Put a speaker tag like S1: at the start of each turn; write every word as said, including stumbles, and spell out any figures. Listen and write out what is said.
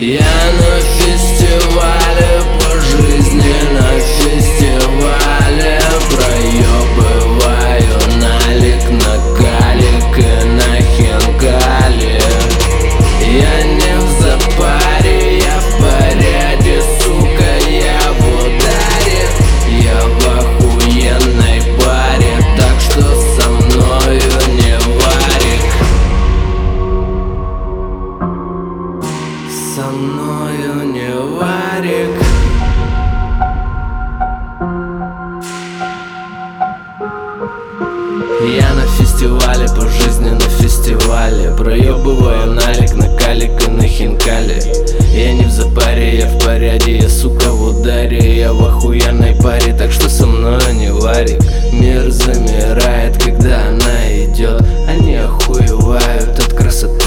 S1: Я на фестивале по жизни, на фестивале проебываю налик на калик и на хинкали. Я не в запаре, я в порядке, сука, я в ударе. Я в охуенной паре, так что со мною не варик. Со мною не варик. Я на фестивале по жизни, на фестивале проебываю налик на калик и на хинкали. Я не в запаре, я в порядке, я, сука, в ударе. Я в охуенной паре, так что со мною не варик. Мир замирает, когда она идет. Они охуевают от красоты